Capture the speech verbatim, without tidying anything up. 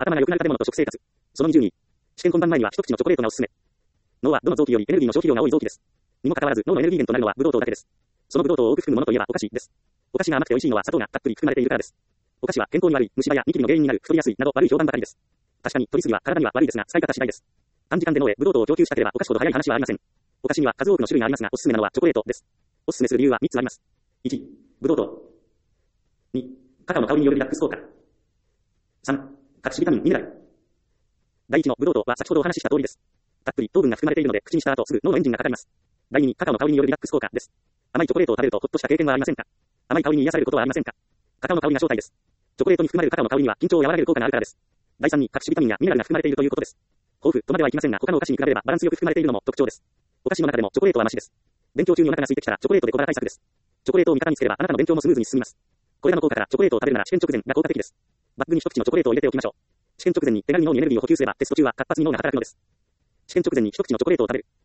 頭が良くなる食べ物と食生活。そのにじゅうに。試験本番前には一口のチョコレートがおすすめ。脳はどの臓器よりエネルギーの消費量が多い臓器です。にもかかわらず、脳のエネルギー源となるのはブドウ糖だけです。そのブドウ糖を多く含むものといえばお菓子です。お菓子が甘くて美味しいのは砂糖がたっぷり含まれているからです。お菓子は健康に悪い、虫歯やニキビの原因になる、太りやすいなど悪い評判ばかりです。確かに取りすぎは体には悪いですが、使い方次第です。短時間で脳へブドウ糖を供給したければお菓子ほど早い話はありません。お菓子には数多くの種類がありますが、おすすめなのはチョコレートです。おすすめする理由はみっつあります。いち、ブドウ糖。に、カカオの香りによるリラックス効果。さん、隠しビタミン、ミネラル。だいいちのブドウ糖は先ほどお話しした通りです。たっぷり糖分が含まれているので、口にした後すぐ脳のエンジンがかかります。だいにに、カカオの香りによるリラックス効果です。甘いチョコレートを食べるとほっとした経験はありませんか？甘い香りに癒されることはありませんか？カカオの香りが正体です。チョコレートに含まれるカカオの香りには緊張を和らげる効果があるからです。だいさんに、隠しビタミンやミネラルが含まれているということです。豊富とまではいきませんが、他のお菓子に比べればバランスよく含まれているのも特徴です。お菓子の中でもチョコレートはマシです。勉強中にお腹が空いてきたらチョコレートで小腹対策です。チョコレートを味方につければあなたの勉強もスムーズに進みます。これらの効果からチョコレートを食べるなら試験直前が効果的です。バッグに一口のチョコレートを入れておきましょう。試験直前に手軽に脳にエネルギーを補給すればテスト中は活発に脳が働くのです。試験直前に一口のチョコレートを食べる。